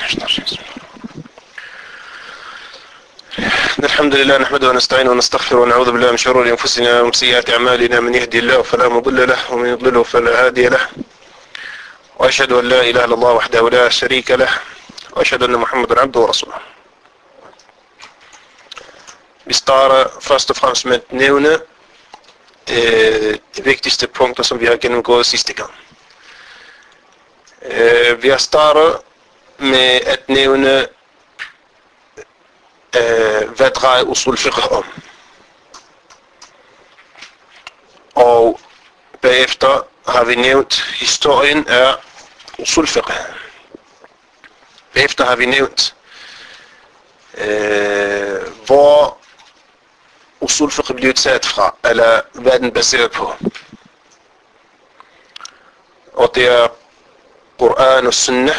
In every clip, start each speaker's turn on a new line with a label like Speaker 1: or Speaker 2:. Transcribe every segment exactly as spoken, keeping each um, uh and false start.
Speaker 1: الحمد لله نحمده ونستعينه ونستغفره ونعوذ بالله من شرور أنفسنا ومن سيئات أعمالنا، من يهدي الله فلا مضل له ومن يضلله فلا هادي له، وأشهد أن لا إله إلا الله وحده لا شريك له، وأشهد أن محمدا عبده ورسوله. Vi starter først og fremmest med at nævne øh, de vigtigste punkter, som vi har gennemgået sidste gang. Øh, vi har startet med at nævne, øh, hvad drejer usul fiqh om. Og bagefter har vi nævnt historien af usul fiqh. Bagefter har vi nævnt, øh, hvor usul fiqh bliver taget fra, eller hvad den baseret på. Og det er Koran og Sunnah,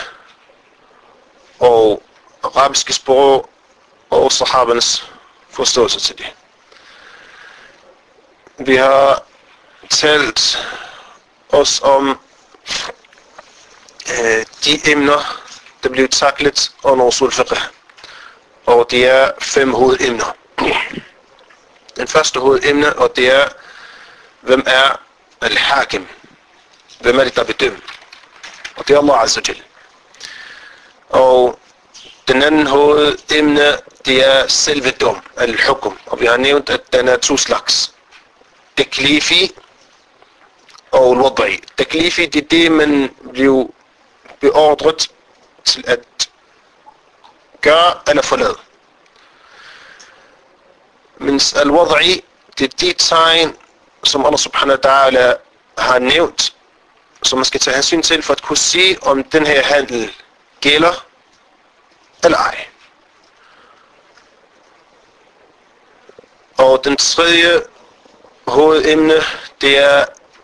Speaker 1: og arabiske sprog, og sahabernes forståelse til det. Vi har talt os om øh, de emner, der bliver taklet under usul fiqh, og det er fem hovedemner. Den første hovedemne, og det er, hvem er al-hakim? Hvem er det, der bedømmer? Og det er Allah Azza wa Jal. Og den anden hovedemne, det er selve dom, al-hukum. Og vi har nævnt, at den er to slags. Taklifi og al-wad'i. Taklifi, det er det, man bliver beordret til at gøre eller forlade. Mens al-wad'i, det er de tegn, som Allah subhanahu wa ta'ala har nævnt, som man skal tage hensyn til for at kunne sige, om den her handel gælder eller ej. Og den tredje hovedemne, det er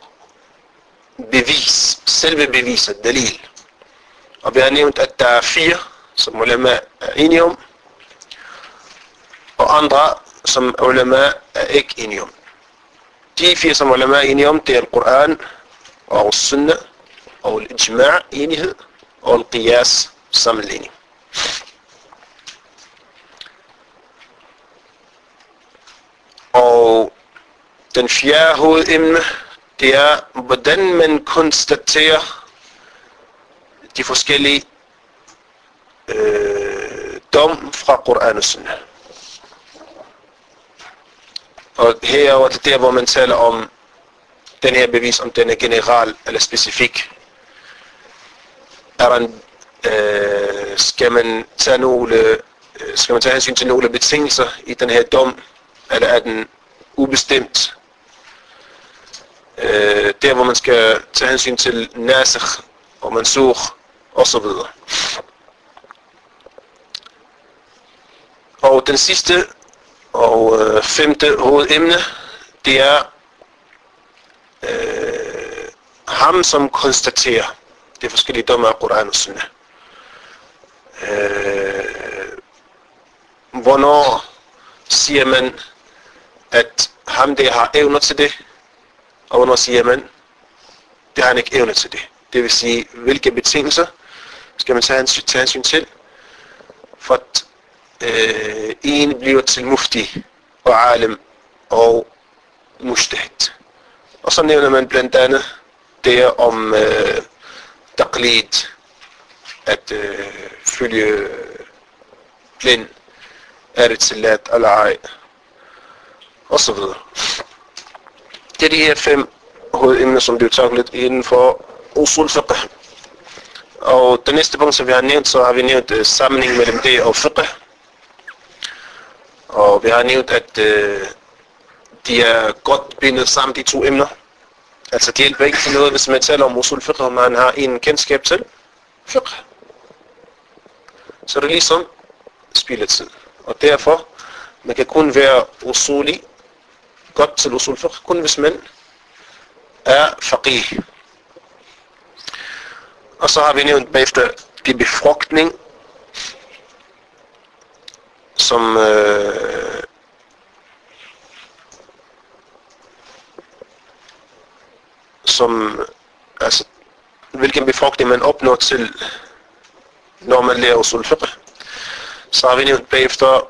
Speaker 1: bevis, selve beviset, dalil. Og vi har nævnt, at der er fire, som ulema er enige om, og andre, som ulema er ikke enige om. De fire, som ulema er enige om, det er al-Quran, og al-Sunnah, og al-Ijma' enighed, og al-Qiyas sammenligning. Og den fjerde hovedemne, det er, hvordan man konstaterer de forskellige øh, dom fra Quran og Sunnah. Og herover det der, hvor man taler om den her bevis, om den er general eller specifik. Er den, øh, skal man tage nogle, øh, skal man tage hensyn til nogle betingelser i den her dom, eller er den ubestemt? Øh, der, hvor man skal tage hensyn til nasikh og mansukh og så videre. Og den sidste og øh, femte hovedemne, det er øh, ham, som konstaterer de forskellige domme af Quran og Sunnah. Øh, hvornår siger man, at ham der har evner til det, og hvornår siger man, det har han ikke evner til det. Det vil sige, hvilke betingelser skal man tage hensyn, tage hensyn til, for at øh, en bliver til mufti og alim og mujtahid. Og så nævner man blandt andet det om øh, taqlid, at øh, følge blind, er det tilladt eller ej, og så videre. Det er de her fem hovedemner, som bliver taklet inden for usul fiqh. Og det næste punkt, som vi har nævnt, så har vi nævnt uh, sammenhæng mellem det og fiqh. Og vi har nævnt, at uh, de er godt bindet sammen, de to emner. Altså det hjælper ikke til noget, hvis man taler om usul fiqh, og man har en kendskab til fiqh. Så det er ligesom spilletid. Og derfor, man kan kun være usuli, godt til usul fiqh, kun hvis man er faqih. Og så har vi nævnt bagefter de befrugtning, som øh, som altså hvilken befrugtning man opnår til når man lærer usul fiqh. Så har vi nævnt bagefter,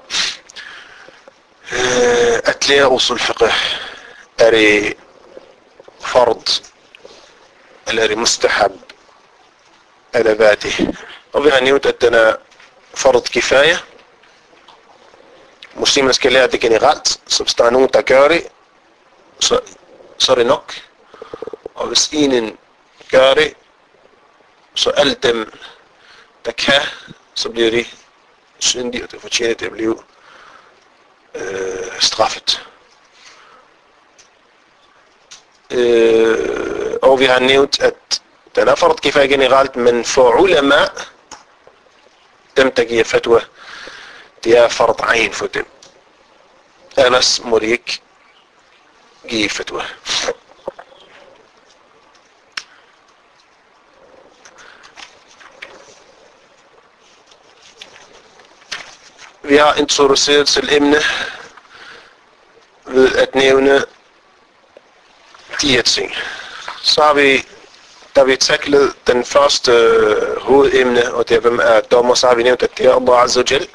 Speaker 1: øh, at lære usul fiqh, er det fard, eller er det mustahab, eller hvad er det? Og vi har nævnt, at den er fard kifaya. Muslimer skal lære det generelt, så hvis der er nogen, der gør det, så, så er det nok. Og hvis en gør det, så alle dem, der kan, så bliver de syndige, og det fortjener det at blive øh, straffet. Øh, og vi har nævnt, at den er fard kifaya generelt, men for ulama, dem der giver fatwa, det er fard ayn for dem. Ellers må de ikke give fatwa. Vi har introduceret til emne ved at nævne de her ting. Så har vi, da vi taklet den første øh, hovedemne, og det er hvem er dommer, så har vi nævnt, at det er Allah Azza wa Jal.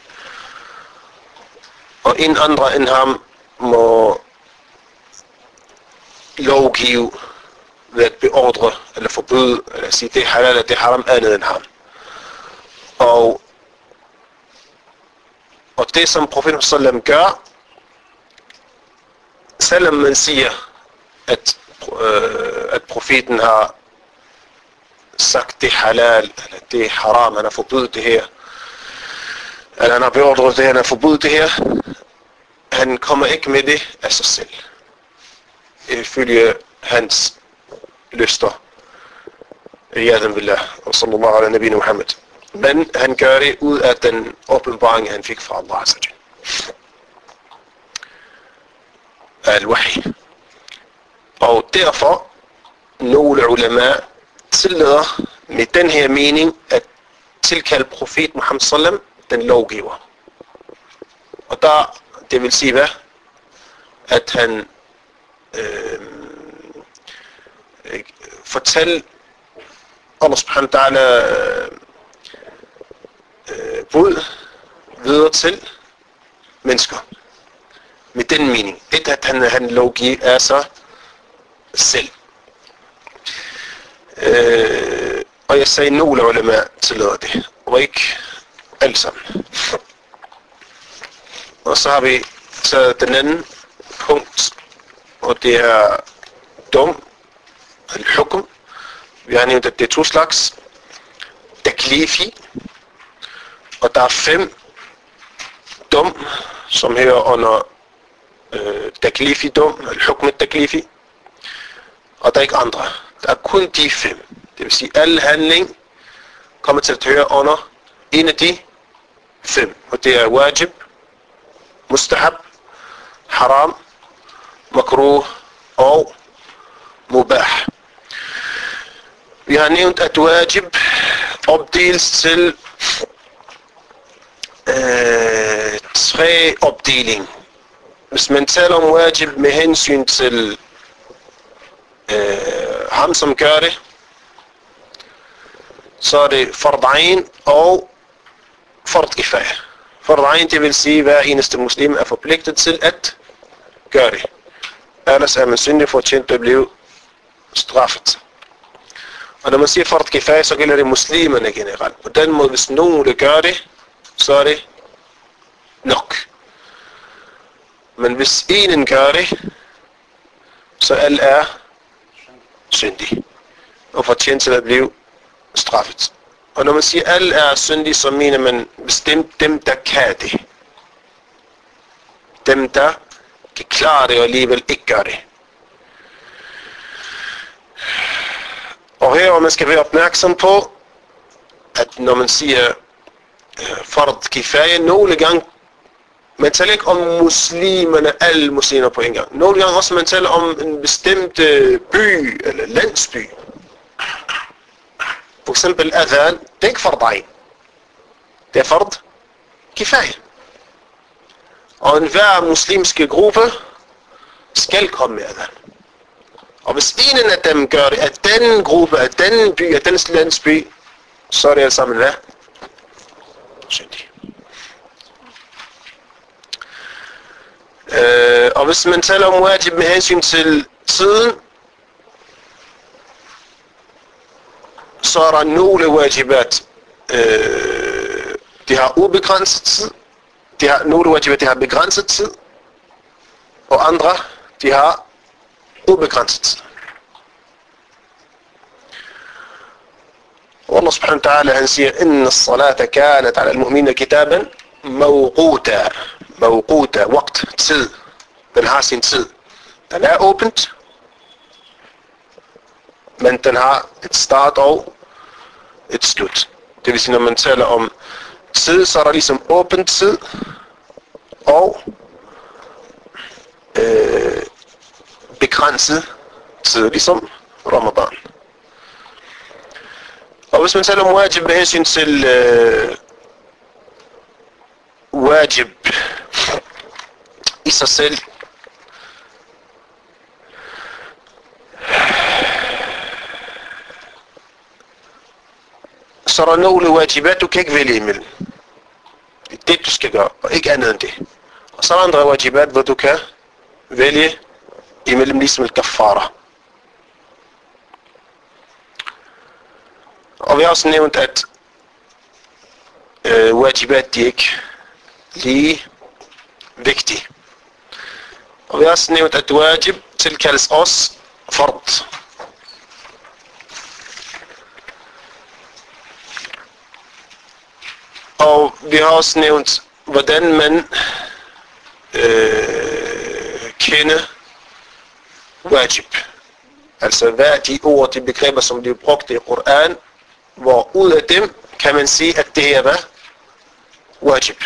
Speaker 1: Og en andre end ham må lovgive ved at beordre eller forbyde, eller sige det er halal eller det er haram andet end ham. Og, og det som profeten sallam gør, selvom man siger, at, øh, at profeten har sagt det er halal, eller det er haram, han har forbudt det her, eller han har beordret det her, han har forbudt det her, han kommer ikke med det af sig selv. Ifølge hans lyster. Iyadhan billah. Og sallallahu ala nabina Muhammad. Men han gør det ud af den åbenbaring, han fik fra Allah Azza wa Jal. Al-Wahi. Og derfor, nogle ulema tillader med den her mening at tilkalde profet Muhammad sallam den lovgiver. Og der, det vil sige hvad? At han øh, øh, fortæller Allah subhanahu wa ta'ala øh, bud videre til mennesker. Med den mening. Ikke at han, han lovgiver er sig selv. Øh, og jeg sagde, nogle ulema tillader det. Og ikke alle sammen. Og så har vi taget den anden punkt, og det er dom, al-hukum. Vi har nævnt, at det er to slags. Taklifi, og der er fem dom, som hører under øh, taklifi dom, al-hukum taklifi, og der er ikke andre. Der er kun de fem. Det vil sige, at alle handling kommer til at høre under en af de fem, og det er wajib, mustahab, haram, makruh og mubah. Vi har nævnt, at wajib opdeles til øh, tre opdeling. Hvis man taler om wajib med hensyn til øh, ham, som gør det, så er det fard ayn og fard kifaya. Fard ayn, det vil sige, at hver eneste muslim er forpligtet til at gøre det. Ellers er man syndig fortjent at blive straffet. Og når man siger fard kifaya, så gælder det muslimerne generelt. På den måde, hvis nogen der gør det, så er det nok. Men hvis enen gør det, så alle er syndige og fortjent til at blive straffet. Og når man siger, at alle er syndige, så mener man bestemt dem, der kan det. Dem, der kan klare det og alligevel ikke gør det. Og her man skal være opmærksom på, at når man siger uh, fard kifaya, nogle gange, man taler ikke om muslimerne, alle muslimer på en gang. Nogle gange også man taler om en bestemt by eller landsby. For eksempel adhan, det er ikke fard ayn. Det er fard kifaya. Og enhver muslimske gruppe skal komme med adhan. Og hvis en af dem gør det, at den gruppe, at den by, at den landsby, så er det alt sammen hvad? Øh, og hvis man taler om wajib med hensyn til tiden, så er der nogle wajibat, øh, de har ubegrænset tid, de har nogle wajibat, de har begrænset tid, og andre, de har ubegrænset tid. والله سبحانه وتعالى هنسير إن الصلاة كانت على المؤمنين كتابا موقوتا موقوتا وقت tid. Den har sin tid. Den er åbent, men den har et start og et slut. Det vil sige, når man taler om tid, så er der ligesom åbent tid og øh, begrænset tid, ligesom Ramadan. Og hvis man taler om wajib med hensyn til øh, wajib i sig selv, så er der nogle wajibat, du kan ikke vælge imellem. Det er det, du skal gøre, og ikke andet end det. Og så er der andre wajibat, hvor du kan vælge imellem, ligesom et kafara. Og vi har også nævnt, at øh, wajibat, de er ikke lige vigtige. Og vi har også nævnt, at wajib tilkaldes også fard. Og vi har også nævnt, hvordan man øh, kender wajib. Altså hvad er de ord, de begreber, som bliver brugt i Koran, hvor ud af dem kan man sige, at det er hvad? Wajib.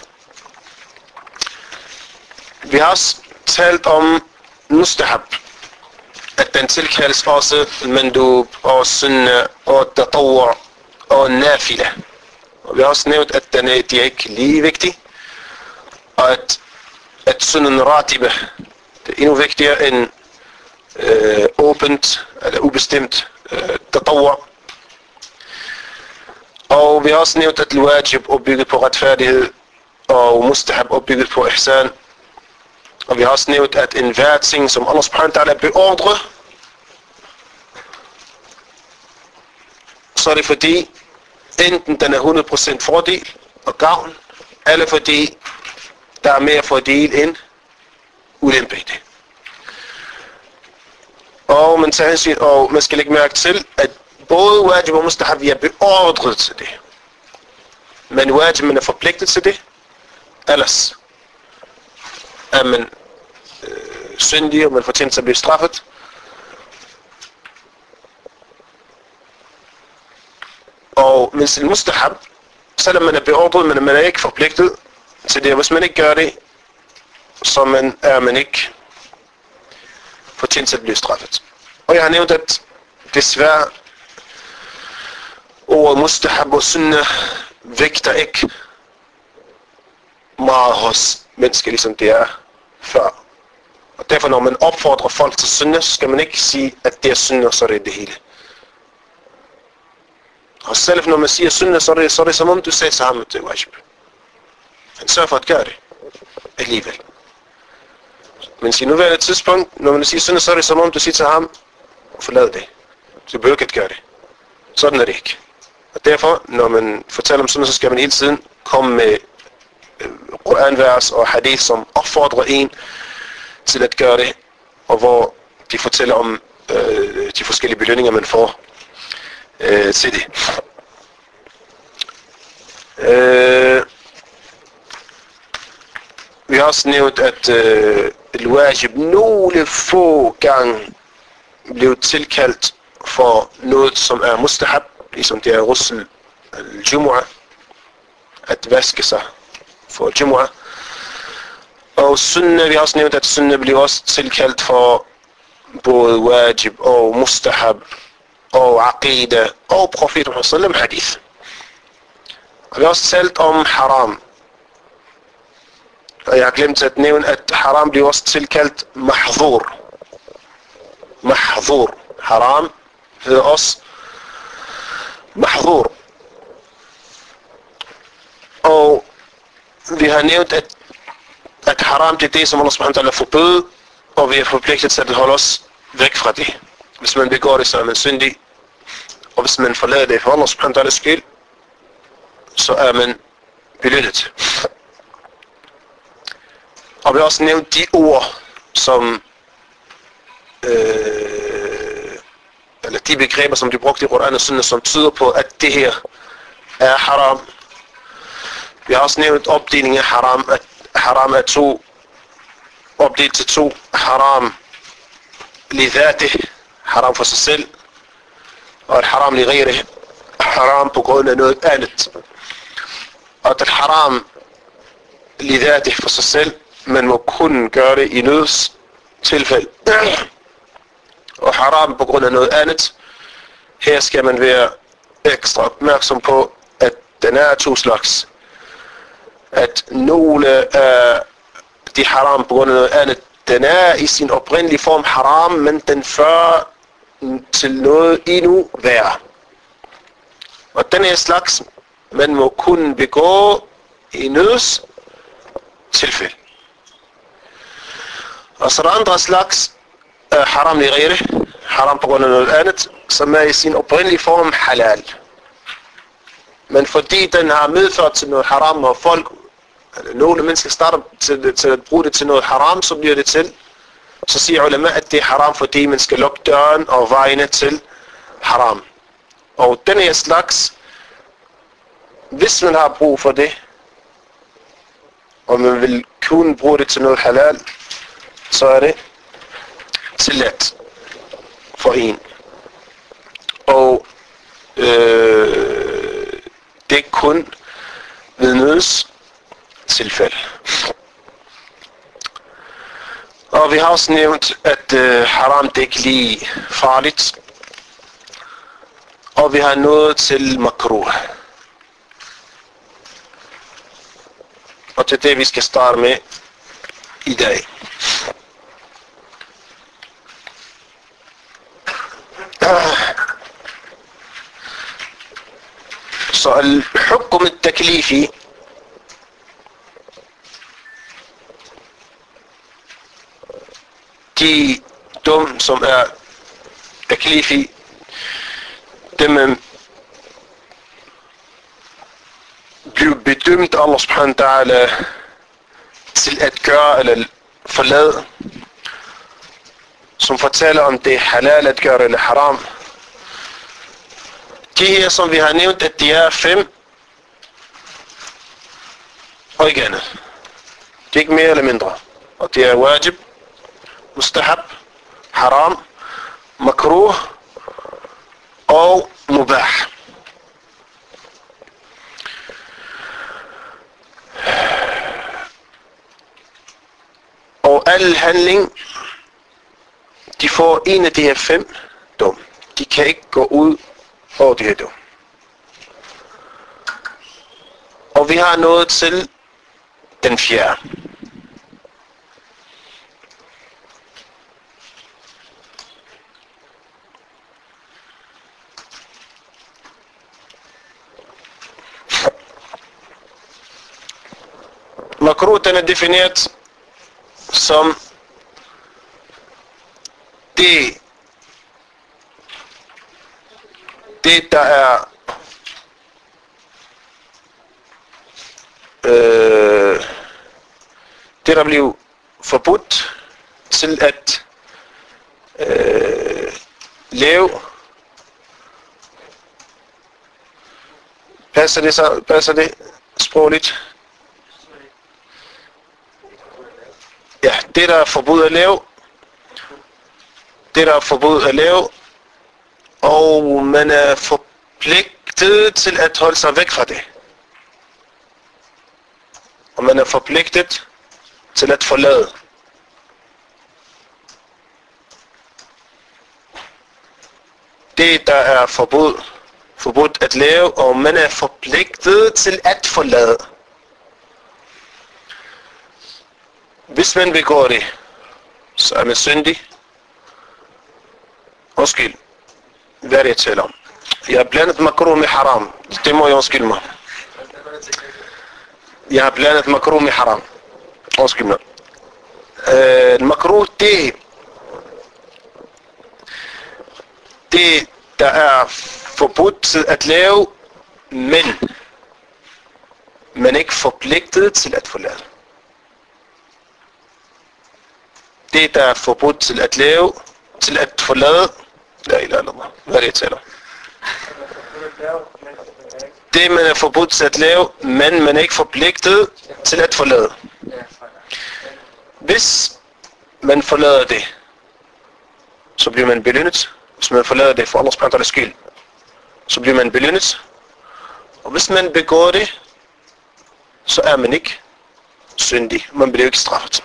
Speaker 1: Vi har også talt om mustahab, at den tilkaldes også mandub og sunna og tatawwa og nafila. Og vi har også nævnt, at den er, de er ikke lige vigtige, og at, at sunnen ratiba, det er endnu vigtigere end øh, åbent eller ubestemt øh, tatawwa. Og vi har også nævnt, at wajib opbygget på retfærdighed og mustahab opbygget på ihsan. Og vi har også nævnt, at enhver ting, som Allah subhanahu wa ta'ala beordrer, så er det fordi, enten den er hundrede procent fordel og gavn, eller fordi der er mere fordel end ulempe i det. Og man, tager hensyn, og man skal lægge mærke til, at både wajib og mustahab, vi er beordret til det. Men wajib, man er forpligtet til det, ellers er man øh, syndig, og man fortjener sig at blive straffet. Og mens en mustahab, selvom man er beordret, men man er ikke forpligtet til det, og hvis man ikke gør det, så man, er man ikke fortjent til at blive straffet. Og jeg har nævnt, at desværre ordet mustahab og sunna vægter ikke meget hos mennesker, ligesom det er før. Og derfor, når man opfordrer folk til sunna, så skal man ikke sige, at det er sunna, så er det det hele. Og selv når man siger sunna, så er det, så er det som om du sagde til ham, at det er wajib. Han sørger for at gøre det alligevel. Men i nuværende tidspunkt, når man siger sunna, så er det som om du siger til ham, forlad det. Du behøver ikke at gøre det. Sådan er det ikke. Og derfor, når man fortæller om sunna, så skal man hele tiden komme med Koranvers og hadith, som opfordrer en til at gøre det, og hvor de fortæller om øh, de forskellige belønninger, man får øh, til det. Øh, vi har også nævnt, at øh, al-wajib nogle få gange blev tilkaldt for noget, som er mustahab, ligesom det er ghusl al-jumu'ah, at vaske sig for jumu'ah. Og sunna, vi har også nævnt, at sunna bliver også tilkaldt for både wajib og mustahab og aqida og profeten Muhammad sallam hadith. Og vi har også talt om haram. Og jeg har glemt at nævne, at haram bliver også tilkaldt mahdhur. Mahdhur. Haram hedder også mahdhur. Og vi har nævnt, at, at at haram det er det, som Allah subhanahu wa ta'ala forbød, og vi er forpligtet til at holde os væk fra det. Hvis man begår det, så er man syndig, og hvis man forlader det for Allah subhanahu wa ta'ala skyld, så er man belønnet. Og vi har også nævnt de ord, som øh, eller de begreber, som de brugte i Koran og Sunna, som tyder på, at det her er haram. Vi har også nævnt opdelingen af haram, at haram er to, opdelt til to. Haram lidhate, haram for sig selv, og at haram li ghayri, haram på grund af noget andet. Og at haram lidhate for sig selv, man må kun gøre det i nøds tilfælde. Og haram på grund af noget andet, her skal man være ekstra opmærksom på, at den er to slags. At nogle af de haram på grund af noget andet, den er i sin oprindelige form haram, men den fører til noget endnu værre. Og den her slags, man må kun begå i nøds tilfælde. Og så er der andre slags uh, haram li ghayri, haram på grund af noget andet, som er i sin oprindelige form halal. Men fordi den har medført til noget haram, og folk, eller nogle mennesker starter til, til at bruge det til noget haram, så bliver det til, så siger ulama, at det er haram, fordi man skal lukke døren og vejene til haram. Og den her slags, hvis man har brug for det, og man vil kunne bruge det til noget halal, så er det tilladt for en. Og øh, det er kun ved nøds tilfælde. Og vi har også nævnt, at øh, haram det ikke lige farligt. Og vi har nået til makruh. Og det er det, vi skal starte med i dag. Så al-hukm al-taklifi, de dom som er taklifi, dem man bliver bedømt af Allah subhanahu wa ta'ala til at gøre eller forlade, som fortæller om det er halal at gøre eller haram. De her, som vi har nævnt, at de er fem, og ikke andet. Det er ikke mere eller mindre. Og det er wajib, mustahab, haram, makruh og mubah. Og al handling, de får en af de her fem dom. De kan ikke gå ud over de her dom. Og vi har nået til den fjerde. Makruh, den er defineret som det, det der er øh, det der bliver forbudt til at øh, lave. Passer det så? Passer det sprogligt? Ja, det der er forbudt at lave, det der er forbudt at lave, og man er forpligtet til at holde sig væk fra det. Og man er forpligtet til at forlade. Det der er forbudt, forbudt at lave, og man er forpligtet til at forlade. Hvis man begår det, så er man syndig. Undskyld. Hvad er det, jeg taler om? Jeg har blandet makruh med haram. Det må jeg undskylde mig. Jeg har blandet makruh med haram. Undskyld mig. øh, makruh, det det der er forbudt at lave, men man er ikke forpligtet til at forlade. Det der er forbudt til at lave, til at forlade, la ilaha illallah, hvad er det jeg taler? Det man er forbudt til at lave, men man er ikke forpligtet til at forlade. Hvis man forlader det, så bliver man belønnet. Hvis man forlader det for Allah subhanahu wa ta'ala skyld, så bliver man belønnet. Og hvis man begår det, så er man ikke syndig. Man bliver ikke straffet.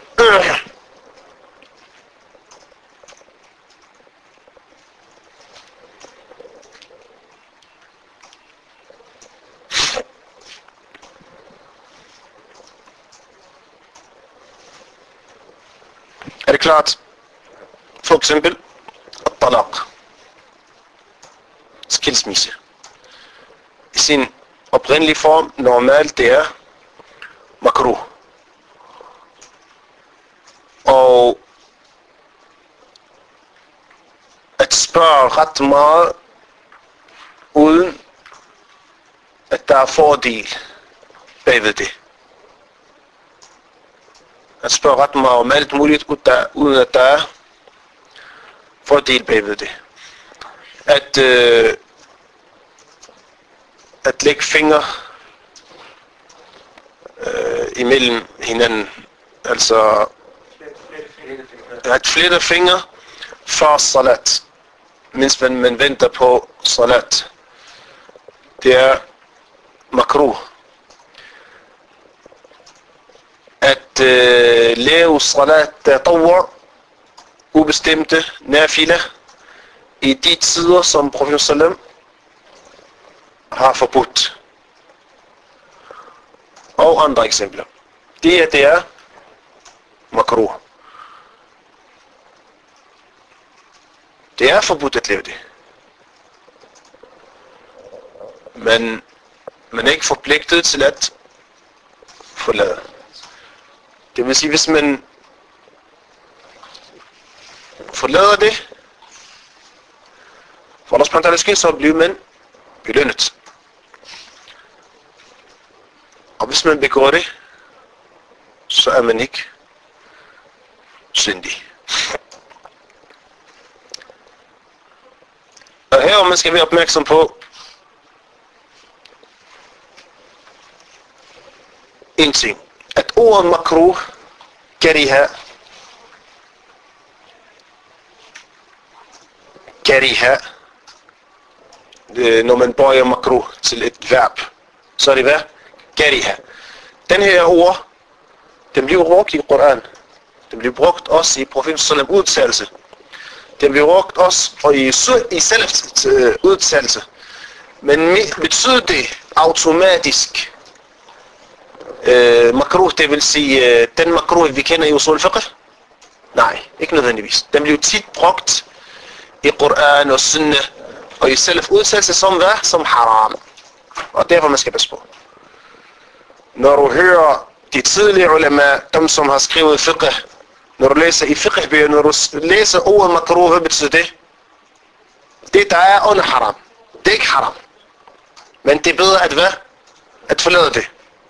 Speaker 1: Er det klart? For eksempel talaq, skilsmisse. I sin oprindelige form, normalt, det er makruh. Og at spørge ret meget, uden at der er fordel bagved det. At spørge ret meget om alt muligt, uden at der er fordel bagved det. At, øh, at lægge fingre øh, imellem hinanden. Altså at flette fingre for salat, mens man, man venter på salat. Det er makruh. At øh, lave salat tatawwu, ubestemte nafila, i de tider, som profeten sallam har forbudt. Og andre eksempler. Det er, det er makruh. Det er forbudt at lave det. Men man er ikke forpligtet til at forlade. Det vil sige, hvis man forlader det, for Allah subhanahu wa ta'ala skyld, så bliver man belønnet. Og hvis man begår det, så er man ikke syndig. Og her man skal være opmærksom på en ting. At ordet makruh, kariha, kariha, når man bøjer makruh til et verb, så er det hvad? Kariha. Den her ord, den bliver brugt i Koran. Den bliver brugt også i profetens sallam udtalelse. Den bliver brugt også og i, i salafs udtalelse. Men betyder det automatisk øh, makruh, det vil sige øh, den makruh, vi kender i usul fiqh? Nej, ikke nødvendigvis. Den bliver tit brugt i Koran og Sunnah og i salaf udtalelse som hvad? Som haram. Og derfor man skal passe på. Når du hører de tidligere ulema, dem som har skrevet fiqh, når du læser i fiqh-bøger, når du læser ordet makruh, hvad betyder det? Det der er under haram. Det er ikke haram. Men det er bedre at hvad? At forlade det.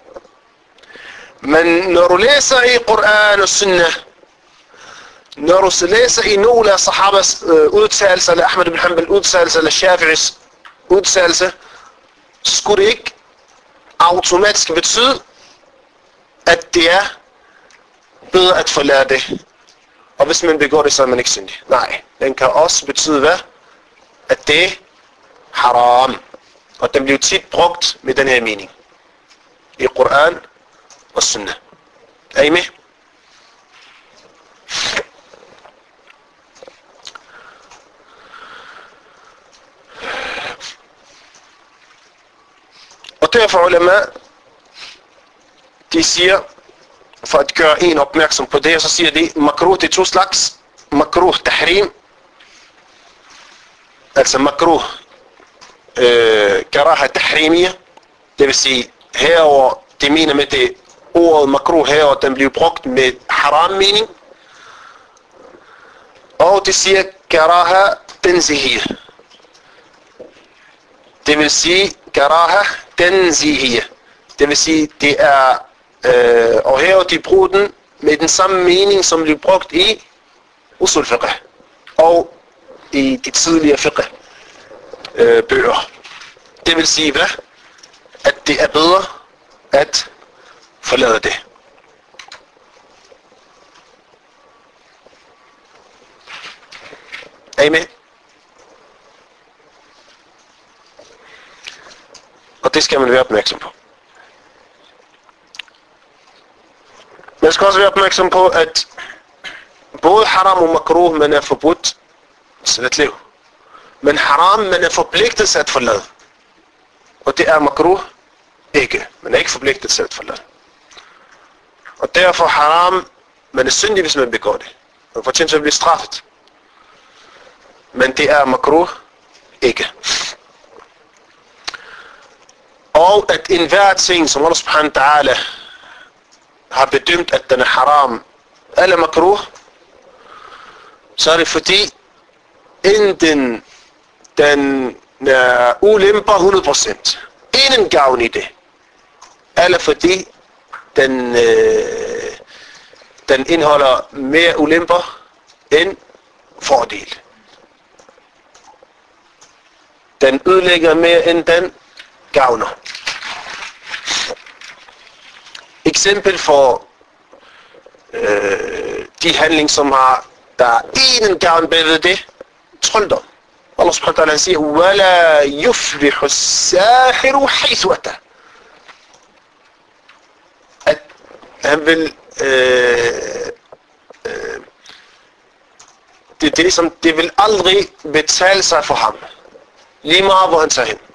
Speaker 1: Men når du læser i Koran og Sunnah, når du læser i nogle af sahabas øh, udtalelser, eller Ahmed ibn Hanbal udtalelser, eller Shafi'is udtalelse, så skulle det ikke automatisk betyde, at det er bedre at forlade det. Og hvis man begår det, så er man ikke syndig. Nej, den kan også betyde hvad? At det er haram. Og den bliver tit brugt med den her mening. I Koran og Sunnah. Er I med? Og derfor ulema, de siger, for at gøre en opmærksom på det, så siger de, makruh det er to slags. Makruh tahrim, altså makruh øh, karaha tahrimiya, det vil sige herover, det mener med det ordet makruh herover, den bliver brugt med haram mening, Og det siger karaha tenzihiyya. Det vil sige karaha tenzihiyya. Det vil sige, det er, øh, og her de bruger den med den samme mening, som de brugt i usul fiqh og i de tidligere fiqh øh, bøger. Det vil sige hvad? At det er bedre at forlade det. Er I med? Og det skal man være opmærksom på. Man skal også være opmærksom på, at både haram og makruh, man er forbudt til at leve. Men haram, man er forpligtet til at forlade. Og det er makruh ikke. Man er ikke forpligtet til at forlade. Og derfor haram, man er syndig, hvis man begår det. Man fortjener til at blive straffet. Men det er makruh ikke. Og at enhver ting, som Allah subhanahu wa ta'ala har bedømt, at den er haram eller makruh, så er det fordi, enten den er ulemper hundrede procent, ingen gavn i det, eller fordi den, øh, den indeholder mere ulemper end fordel. Den ødelægger mere end den gavner. Eksempel for øh, de handlinger, som har der er ingen gavn bagved det, trolddom. Allah subhanahu wa ta'ala siger, وَلَا يُفْلِحُ السَّاحِرُ حَيْثُ أَتَى. At han vil øh, øh, det, det, som, det vil aldrig betale sig for ham, lige meget hvor han tager hen.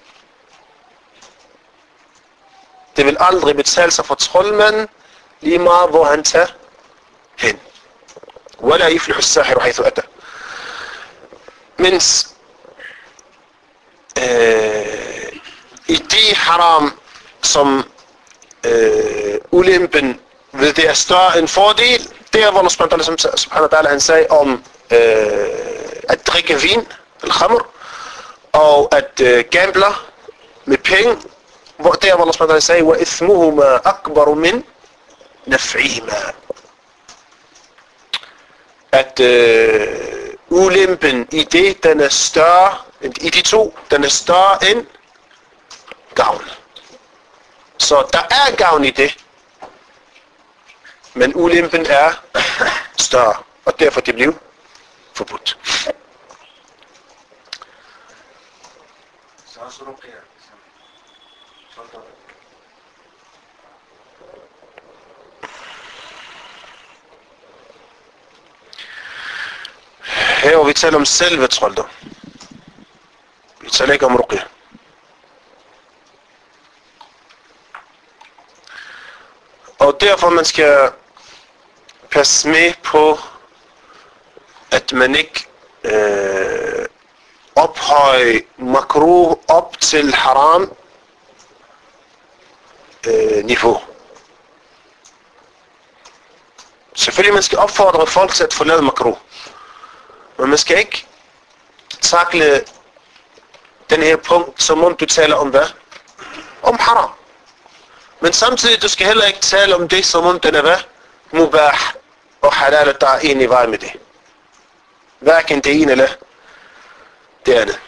Speaker 1: Det vil aldrig betale sig for troldmanden, lige meget hvor han tager hen. وَلَا يُفْلِحُ السَّاحِرُ حَيْثُ أَتَى. Mens øh, i de haram, som øh, ulempen ved det er større end fordel, det er, hvor Allah subhanahu wa ta'ala han sagde om øh, at drikke vin, al-khamr, og at øh, gambler med penge, hvor det er, hvor Allah subhanahu wa ta'ala sagde, وَإِثْمُهُمَا أَكْبَرُ مِنْ نَفْعِهِمَا. At øh, ulempen i det, den er større, i de to, den er større end gavn. Så der er gavn i det, men ulempen er større, og derfor det blev forbudt. Her vi taler om selve trolddom. Vi taler ikke om ruqya. Og derfor man skal passe med på, at man ikke øh, ophøjer makruh op til haram øh, niveau. Selvfølgelig man skal opfordre folk til at forlade makruh. Men man skal ikke takle den her punkt, som om du taler om hvad? Om haram. Men samtidig du skal heller ikke tale om det, som om den er hvad? Mubah og halal, at der er en i vej med det. Hverken det ene eller det andet.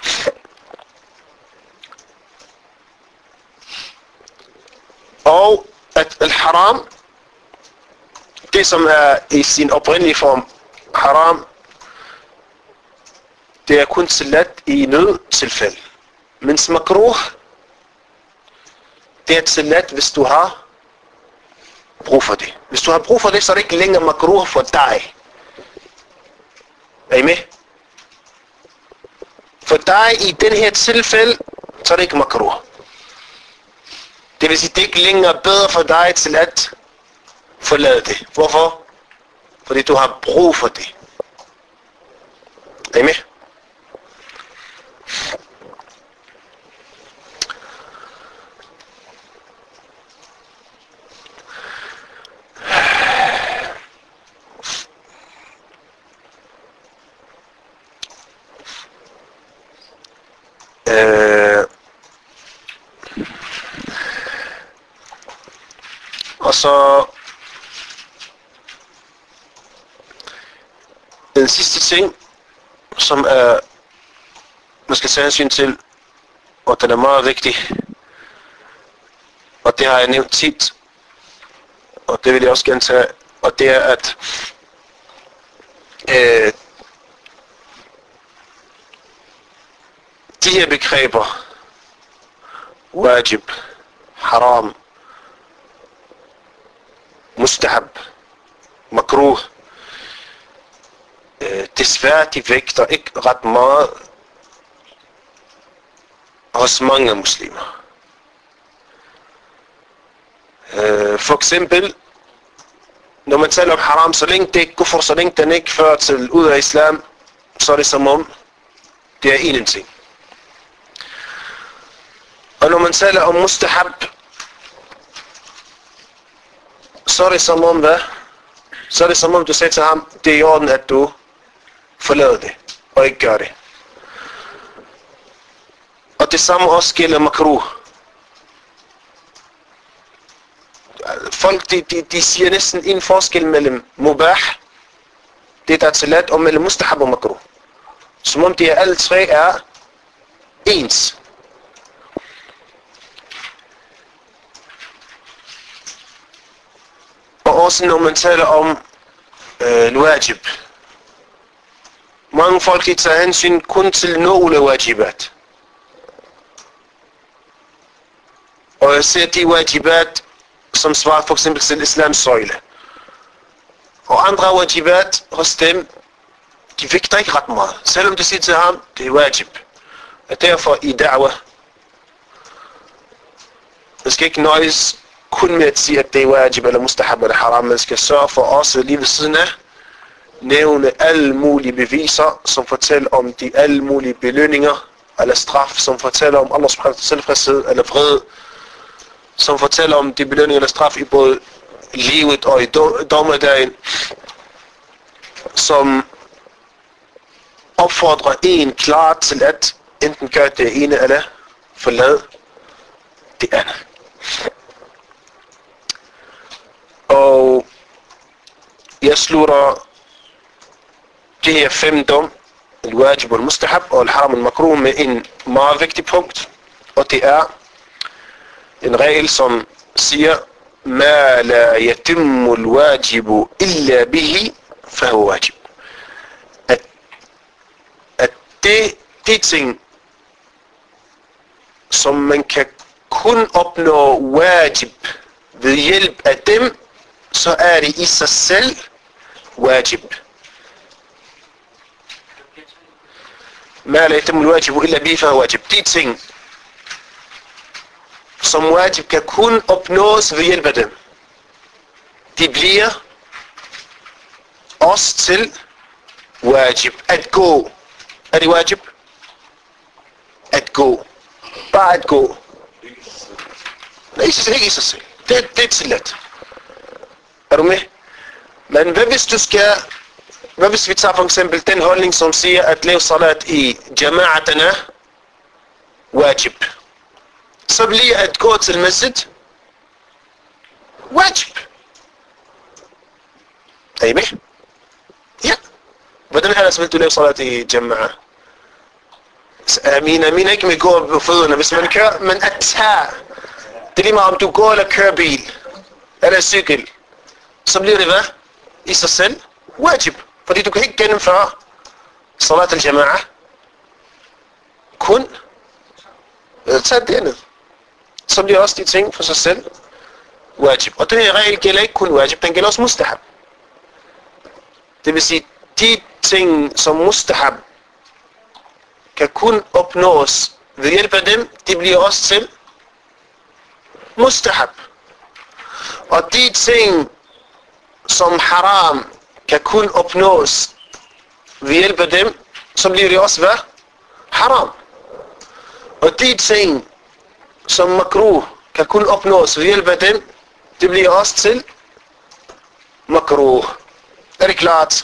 Speaker 1: Og at al-haram, det som er i sin oprindelige form haram, det er kun tilladt i nødtilfælde. Mens makruh, det er tilladt, hvis du har brug for det. Hvis du har brug for det, så er det ikke længere makruh for dig. Er I med? For dig i den her tilfælde, så er det ikke makruh. Det vil sige, det er ikke længere bedre for dig til at forlade det. Hvorfor? Fordi du har brug for det. Er I med? Og så den sidste ting, som er, man skal tage hensyn til, og den er meget vigtig, og det har jeg nævnt tit, og det vil jeg også gerne tage, og det er, at øh, de her begreber, wajib, haram, mustahab, makruh, øh, desværre de vægter ikke ret meget hos mange muslimer. Øh, for eksempel, når man taler om haram, så længe det ikke kufr, så længe den ikke fører til ud af islam, så er det som om, det er en ting. Og når man taler om mustahab, så er det som om, hvad? Så er det som om, du siger til ham, det er i orden, at du forlader det, og ikke gør det. Og det samme også gælder makruh. Folk, de, de, de siger næsten en forskel mellem mubah, det der er tilladt, og mellem mustahab og makruh. Som om de her alle tre er ens. Og også når man taler om øh, wajib. Mange folk de tager hensyn kun til nogle wajibat. Og jeg ser de wajibat, som svarer for eksempel til islams søjle. Og andre wajibat hos dem, de vægter ikke ret meget. Selvom du siger til ham, det er wajib. Og derfor i da'wah, man skal ikke nøjes kun med at sige, at det er wajib eller mustahab eller haram. Man skal sørge for også lige ved siden af, nævne alle mulige beviser, som fortæller om de alle mulige belønninger, eller straf, som fortæller om Allahs selvfredshed eller fred, som fortæller om de belønninger eller straf i både livet og i dommedagen, som opfordrer en klart til at enten gøre det ene eller forlade det andet. Og jeg slutter det her fem dom, al-wajib al-mustahab og al-haram al-makruh, med en meget vigtig punkt, og det er en regel, som siger, ma la yatimmu al-wajibu illa bihi, fahu wajib. At, at det, de ting, som man kan kun opnå wajib ved hjælp af dem, så er det i sig selv wajib. Ma la yatimmu al-wajibu illa bihi, fahu wajib. De ting, som wajib kan kun opnås ved hjælp af dem, de bliver også til wajib. At gå. Er det wajib? At gå. Bare at gå. Nej, ikke i sig selv. Det, det er tilladt. Er du med? Men hvad hvis du skal... Hvad hvis vi tager for eksempel den holdning, som siger, at lave salat i jama'atana wajib. Så bliver at gå til masjid wajib. Er I med? Ja. Hvordan ellers vil du lave salat i jama'a? Amin, amin, ikke med gå på fødderne. Hvis man kører, men at tage, det er lige meget om du går eller kører bil, eller cykel, så bliver det hvad? I sig selv wajib. Fordi du kan ikke gennemføre salat al-jama'a kun tage det ned. Så bliver også de ting for sig selv wajib. Og den her regel gælder ikke kun wajib, den gælder også mustahab. Det vil sige, de ting som mustahab kan kun opnås ved hjælp af dem, de bliver også til mustahab. Og de ting som haram kan kun opnås ved hjælp af dem, så bliver det også hvad? Haram. Og de ting som makruh kan kun opnås ved hjælp af dem, det bliver også til makruh. Er det klart?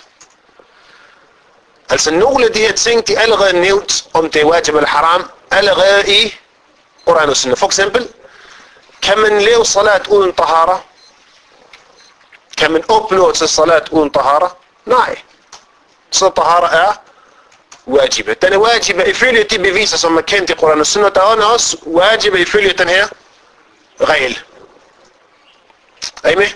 Speaker 1: Altså nogle af de her ting, de er allerede nævnt, om det er wajib eller haram, allerede i Koran og Sunnah. For eksempel, kan man lave salat uden tahara? Kan man opnå til salat uden tahara? Nej. Så tahara er wajiba. Den er wajiba ifølge de beviser, som er kendt i Koran og Sunna. Der er også wajiba ifølge den her regel. Er I med?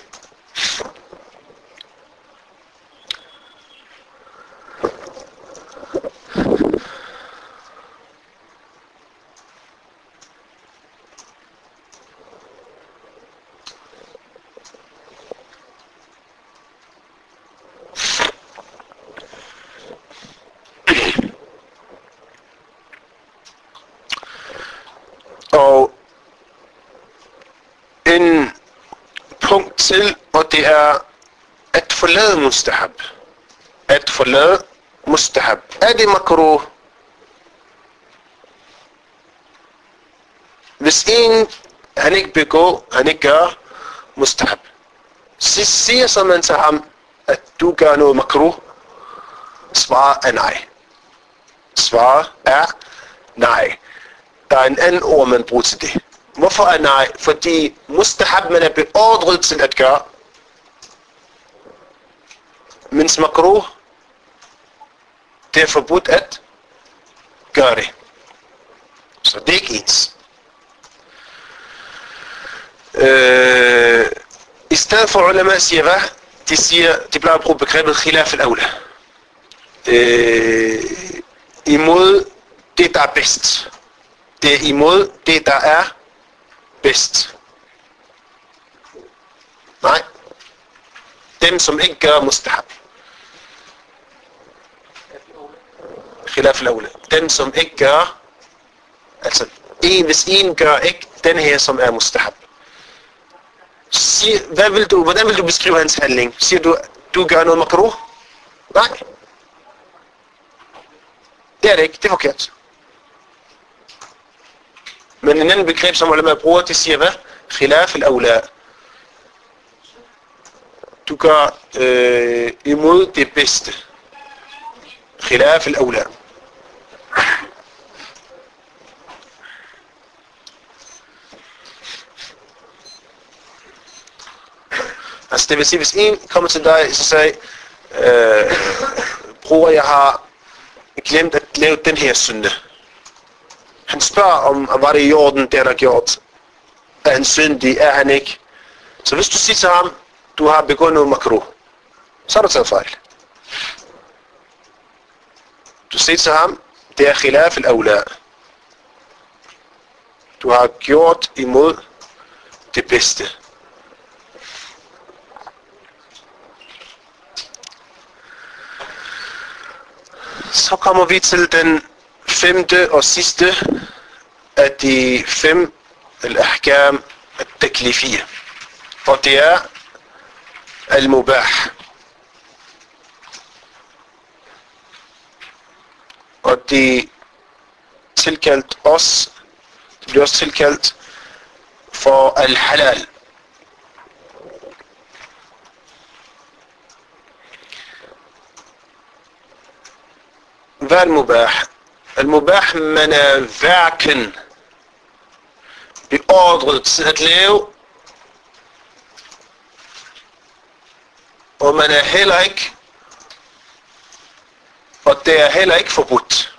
Speaker 1: Og en punkt til, og det er at forlade mustahab. At forlade mustahab. Er det makruh? Hvis en, han ikke begår, han ikke gør mustahab, så siger så man til ham, at du gør noget makruh. Svaret er nej. Svaret er nej. Der er en anden ord, man bruger til det. Hvorfor er nej? Fordi mustahab, man er beordret til at gøre. Mens makruh, det er forbudt at gøre det. Så det er ikke ens. Øh, I stedet for ulema siger hvad? De siger, de plejer at bruge begrebet khilaf al-awla. Øh, imod det, der er bedst. Det er imod det, der er bedst. Nej. Dem, som ikke gør mustahab. Khilaf al-awla. Dem, som ikke gør, altså en, hvis en gør ikke den her, som er mustahab. Sig, hvad vil du, hvordan vil du beskrive hans handling? Siger du, du gør noget makruh? Nej. Det er det ikke. Det er forkert. Men en anden begreb, som ulema bruger, det siger hvad? Khilaf al-awla. Du gør øh, imod det bedste. Khilaf al-awla. Altså det vil sige, hvis en kommer til dig og siger, øh, bror, jeg har glemt at lave den her synde. Han spørger, om var det i orden, det der gjort. Er han syndig? Er han ikke? Så hvis du siger til ham, du har begået noget makruh, så har du taget fejl. Du siger til ham, det er khilaf al-awla. Du har gjort imod det bedste. Så kommer vi til den femte og sidste af de fem al-ahkam al-taklifiyya. Og det er al-mubah. Og det tilkaldt os, det bliver også tilkaldt for al-halal. Hvad er al-mubah? Al-mubah, man er hverken beordret til at lave, og man er heller ikke, og det er heller ikke forbudt.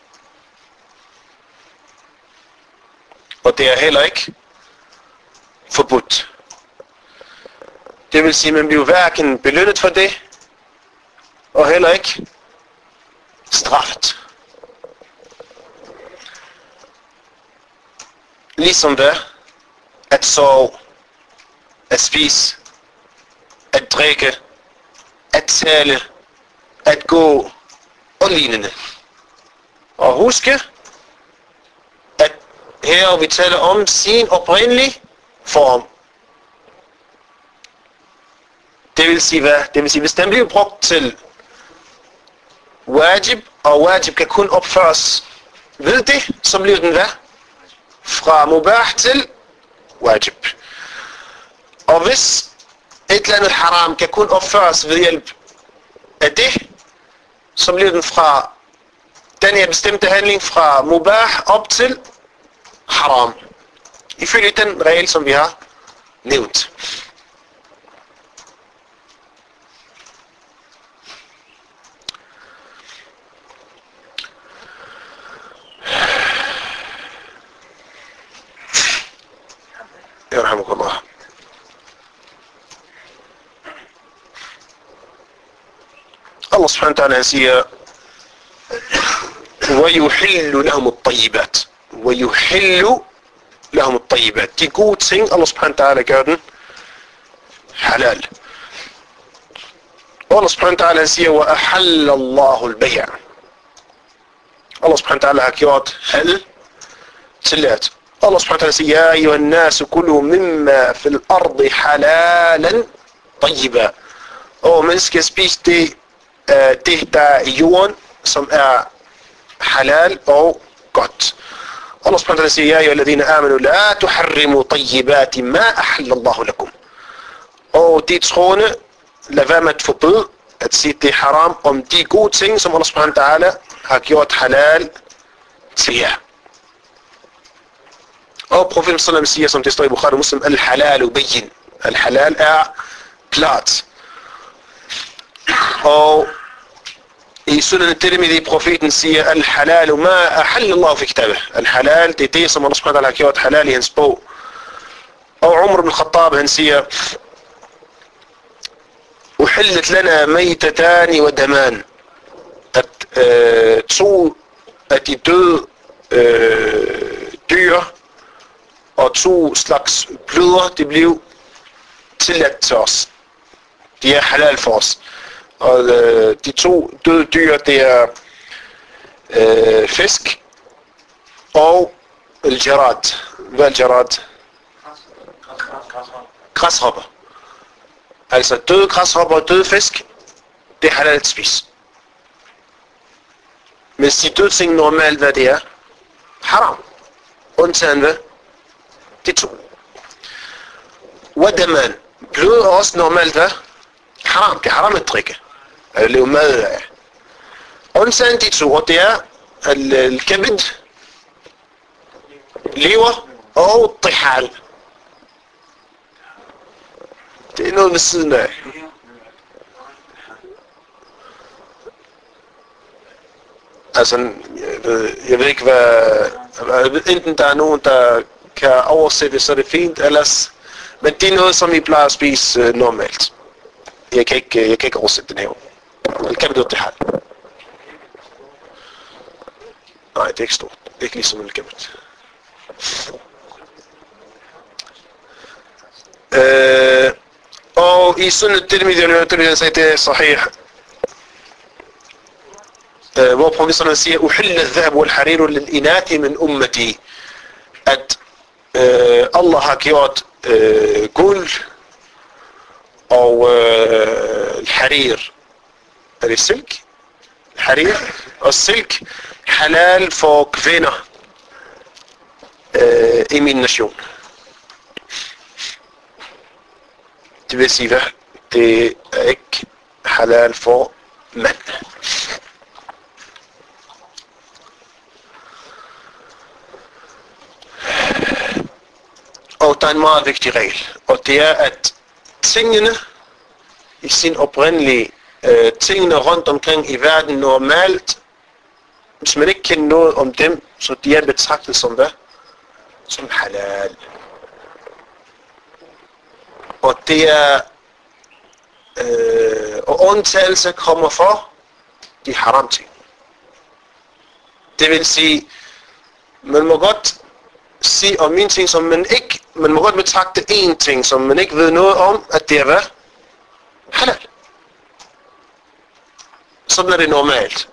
Speaker 1: Og det er heller ikke forbudt. Det vil sige, at man bliver hverken belønnet for det, og heller ikke straffet. Ligesom hvad? At sove, at spise, at drikke, at tale, at gå og lignende. Og huske, at her vi taler om sin oprindelige form. Det vil sige hvad? Det vil sige, hvis den bliver brugt til wajib, og wajib kan kun opføres ved det, så bliver den hvad? Fra mubah til wajib. Og hvis et eller andet haram kan kun opføres ved hjælp af det, så bliver den fra den her bestemte handling fra mubah op til haram. Ifølge den regel, som vi har nævnt. Allah subhanahu wa ta'ala han siger, وَيُحِلُّ لَهُمُ الطَّيِّبَاتِ وَيُحِلُّ لَهُمُ الطَّيِّبَاتِ. De gode ting, Allah subhanahu wa ta'ala gør den halal. Allah subhanahu wa ta'ala siger, وَأَحَلَّ اللَّهُ الْبَيْعَ. Allah subhanahu wa ta'ala har gjort handel tilladt. Allah subhanahu wa ta'ala siger, يَا أَيُّهَا النَّاسُ كُلُوا مِمَّا فِي الْأَرْضِ حَلَالًا طَيِّبًا. Og man skal spise det, uh, det der er i jorden, som er halal og godt. Allah subhanahu wa ta'ala siger, يَا أَيُّهَا الَّذِينَ آمَنُوا لَا تُحَرِّمُوا طَيِّبَاتِ مَا أَحَلَّ اللَّهُ لَكُمْ. Og de troende, lad være med at forbyde at sige det er haram om de gode ting, som Allah subhanahu wa ta'ala har gjort halal til jer. Og profeten sallam siger, som det står i Bukhari Muslim, al-halal bayin. Al-halal er klart. Og i Sunan al-Tirmidhi, profeten siger, al-halal ma ahalla Allah fi kitabih. Al-halal, det er det, som Allah subhanahu wa ta'ala har gjort halal i hans bog. Og Umar ibn Khattab, han siger, أحلت لنا ميتتان ودمان. At øh, to af de døde øh, dyr og to slags bløder, det blev tilladt til os. De er halal for os. Og øh, de to døde dyr, det er øh, fisk og al-jarad. Hvad er al-jarad? Græshopper. Altså døde græshopper og døde fisk, det er halal at spise. Men de døde ting normalt, hvad det er? Haram. Undtagen hvad? De to. Wadaman. Blod er også normalt hvad? Haram. Det er haram at drikke. At leve mad af. Undtagen de to, og det er al-kabid, lever og tihal. Det er noget ved siden af. Altså, jeg ved, jeg ved ikke hvad... Enten der er nogen, der kan oversætte, så er det fint, ellers... Men det er noget, som I plejer at spise uh, normalt. Jeg kan ikke, jeg kan ikke oversætte den her. Eller kan vi det her? Nej, det er ikke stort. Det er ikke ligesom en kabet. Øh... Og i Sunan al-Tirmidhi, han sagde, det er sahih, hvor profeten siger, أحل الذهب والحرير للإناث من أمتي. At øh, Allah har gjort øh, guld og øh, harir. Er det silk? Harir og silk halal for kvinder øh, i min nation. Det vil sige, hvad? Det er ikke halal for mænd. Og der er en meget vigtig regel, og det er, at tingene i sin oprindelige, øh, tingene rundt omkring i verden normalt, hvis man ikke kender noget om dem, så de er betragtet som hvad? Som halal. Og det er, øh, og undtagelse kommer for de haram ting. Det vil sige, man må godt sige om en ting, som man ikke, man må godt betragte en ting, som man ikke ved noget om, at det er hvad? Halal. Sådan er det normalt.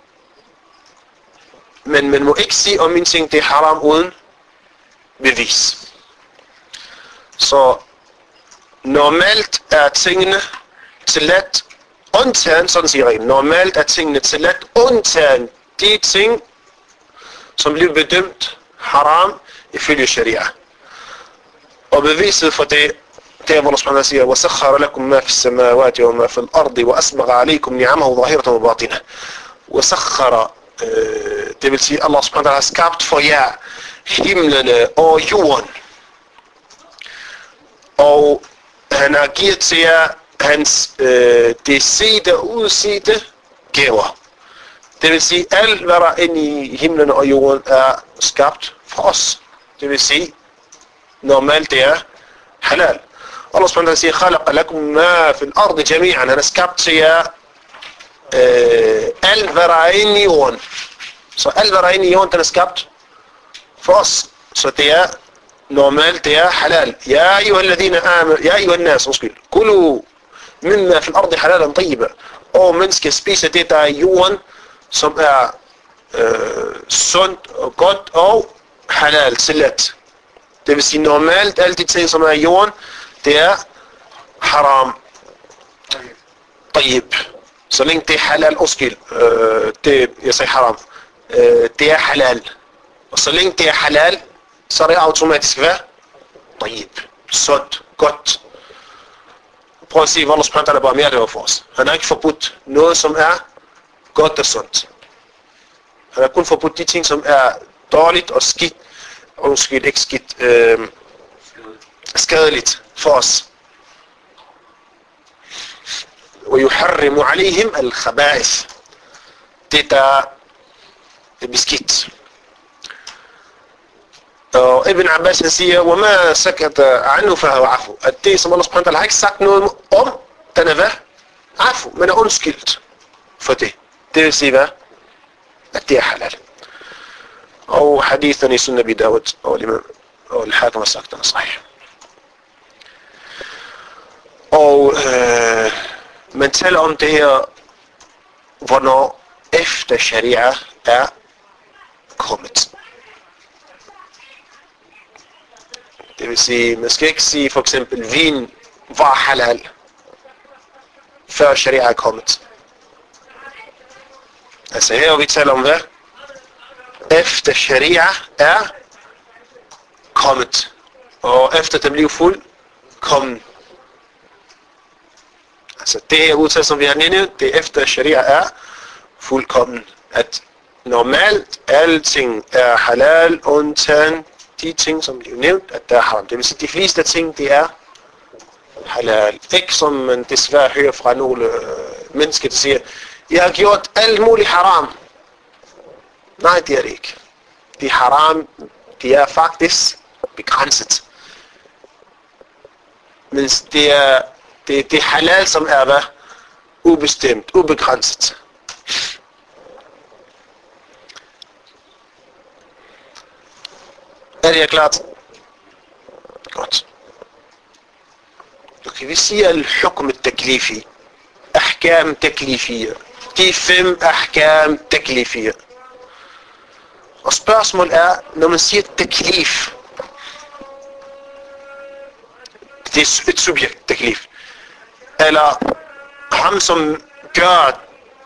Speaker 1: Men man må ikke sige om en ting, det er haram uden bevis. Så normalt er tingene tilladt undtagen, sådan siger reglen, normalt er tingene tilladt undtagen de ting, som bliver bedømt haram ifølge sharia. Og beviset for det, det er, hvor Allah subhanahu siger, وَسَخَّرَ لَكُمْ مَا فِي السَّمَاوَاتِ وَمَا فِي الْأَرْضِ وَأَسْبَغَ عَلَيْكُمْ نِعَمَهُ ظَاهِرَةً وَبَاطِنَةً. وَسَخَّرَ, det vil sige, Allah subhanahu har skabt for jer himlene og jorden. Og han har givet til jer hans øh, det sete og udsete gaver. Det vil sige, alt hvad der inde i himlen og jorden er skabt for os. Det vil sige, normalt det er halal. Allah subhanahu wa ta'ala siger, خَلَقَ لَكُمْ مَا فِي الْأَرْضِ جَمِيعًا. Han har skabt til jer øh, alt hvad der er inde i jorden. Så alt hvad der er inde i jorden, den er skabt for os. Så det er normalt, det er halal. Ja, ayuha alladhina amanu, ja, ayuha an-nas, undskyld. Kulu mimma fil ardi halalan tayyiba. Og man skal spise det, der er i jorden, som er øh, sundt og godt og halal, tilladt. Det vil sige normalt, alle de ting, som er i jorden, det er haram. Tayyib. Så længe det er halal, undskyld, øh, det, jeg siger haram, øh, det er halal. Og så længe det er halal, så er det automatisk hvad? Tayyib. Sundt, godt. Prøv at sige, hvor Allah subhanahu wa ta'ala bare mere det var for os. Han har ikke forbudt noget, som er godt og sundt. Han har kun forbudt de ting, som er dårligt og skidt, og undskyld, ikke skidt, øh, skadeligt for os. ويحرم عليهم الخبائث. Det der er beskidt. Og Ibn Abbas han siger, وما سكت عنه فهو عفو. At det, som Allah subhanahu wa ta'ala har ikke sagt noget om, den er hvad? Afu, men er undskyldt for det. Det vil sige hvad? At det er halal. Og hadithen i Sunnah Abi Dawud og al-Hakim har sagt, den er sahih. Og øh, man taler om det her, hvornår efter sharia er kommet. Det vil sige, man skal ikke sige for eksempel, vin var halal, før sharia er kommet. Altså her vi taler om hvad? Efter sharia er kommet, og efter den bliver fuld, kommet. Altså det her udtale, som vi har nævnt, det er efter sharia er fuldkommen. At normalt alting er halal, undtagen de ting, som bliver nævnt, at der er haram. Det vil sige, de fleste ting, det er halal. Ikke som man desværre hører fra nogle øh, mennesker, der siger, jeg har gjort alt muligt haram. Nej, det er det ikke. De haram, de er faktisk begrænset. Mens det er Det, det halal, som er hvad? Ubestemt, ubegrænset. Er det klart? Godt. Okay, vi siger al-hukm al-taklifi. Ahkam taklifiyya. De fem ahkam taklifiyya. Og spørgsmålet er, når man siger taklif, det er et subjekt, taklif. Eller ham som gør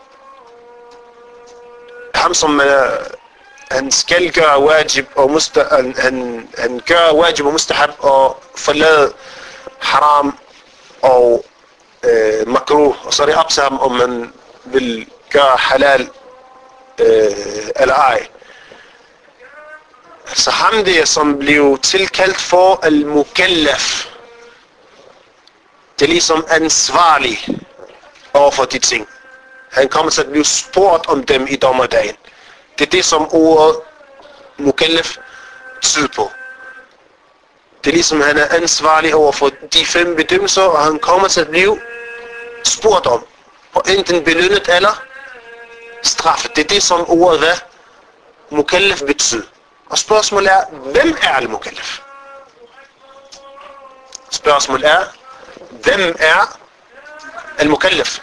Speaker 1: ham som uh, han skal gøre wajib og mustahab, han, han, han gør wajib og mustahab og forlade haram og uh, makruh, og så er det op til ham, om man vil gøre halal uh, eller ej. Altså ham der, som blev tilkaldt for al-mukallaf, det er ligesom ansvarlig overfor de ting. Han kommer til at blive spurgt om dem i dommerdagen. Det er det, som ordet mukallaf tyder på. Det er ligesom, han er ansvarlig overfor de fem bedømmelser, og han kommer til at blive spurgt om. Og enten belønnet eller straffet. Det er det, som ordet hvad? Mukallaf betyder. Og spørgsmålet er, hvem er al-mukallaf? Spørgsmålet er, hvem er al-mukallaf?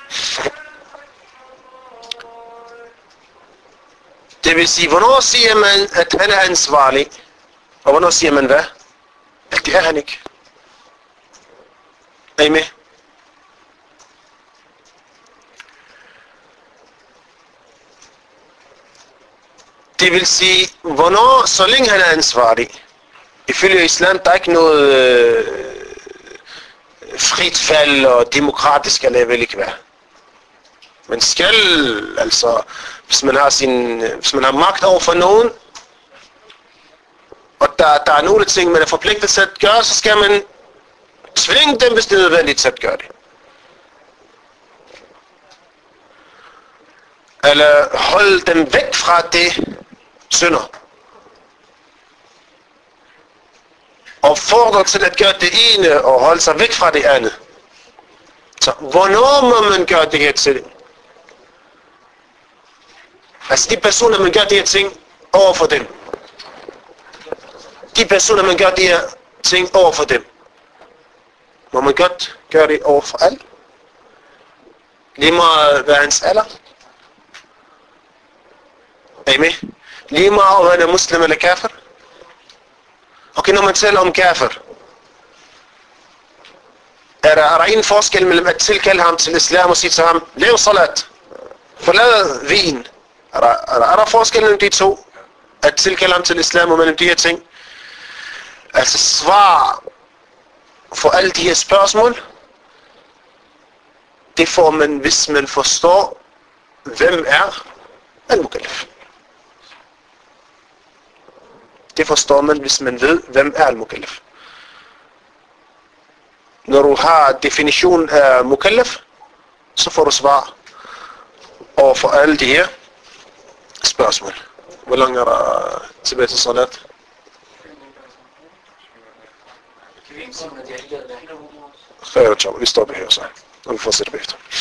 Speaker 1: Det vil sige, hvornår siger man, at han er ansvarlig? Og hvornår siger man hvad? At det er han ikke. Er I med? Det vil sige, hvornår, så længe han er ansvarlig. Ifølge islam, der er ikke noget øh, frit fald og demokratisk, eller vil ikke være. Man skal, altså, hvis man har sin, hvis man har magt over for nogen, og der, der er nogle ting, man er forpligtet til at gøre, så skal man tvinge dem, hvis det er nødvendigt til at gøre det. Eller holde dem væk fra det synder. Og fordre til at gøre det ene, og holde sig væk fra det andet. Så hvornår må man gøre det her til? Altså de personer, man gør de her ting over for dem. De personer, man gør de her ting over for dem. Må man godt gøre det over for alle? Lige meget hvad hans alder? Er I med? Lige meget om han er muslim eller kafir? Okay, når man taler om kafir, er der, er der en forskel mellem at tilkalde ham til islam og sige til ham, lav salat, forlad vin. Er der, er der, er der forskel mellem de to? At tilkalde ham til islam og mellem de her ting? Altså svar for alle de her spørgsmål, det får man, hvis man forstår, hvem er al-mukallaf. Det forstår man, hvis man ved, hvem er al-mukallaf. Når du har definition af mukallaf, så får du svar over for alle de her spørgsmål. Hvor lang er der tilbage til salat? Khayr, vi stopper her så. Og vi fortsætter bagefter.